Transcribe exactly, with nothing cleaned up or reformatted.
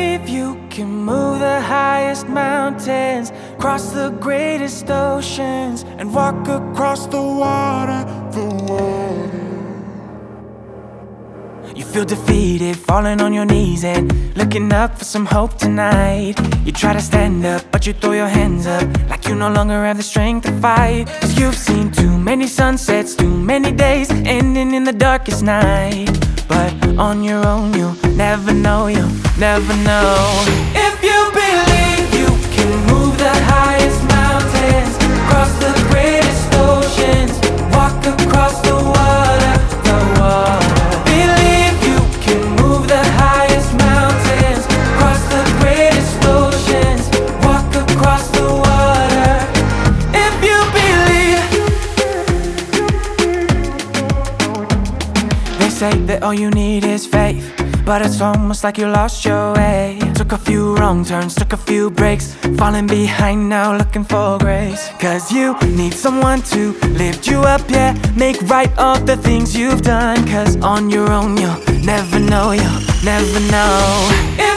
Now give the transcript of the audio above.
believe you can move the highest mountains, cross the greatest oceans, and walk across the water, the water. You feel defeated, falling on your knees and looking up for some hope tonight. You try to stand up, but you throw your hands up like you no longer have the strength to fight. Cause you've seen too many sunsets, too many days ending in the darkest night. But on your own you'll never know, you'll never know. If you believe you can move the highest mountains, cross the greatest oceans, walk across the water, the water. Believe you can move the highest mountains, cross the greatest oceans, walk across the water. If you believe. They say that all you need is faith, but it's almost like you lost your way. Took a few wrong turns, took a few breaks, falling behind now looking for grace. Cause you need someone to lift you up, yeah, make right all the things you've done. Cause on your own you'll never know, you'll never know.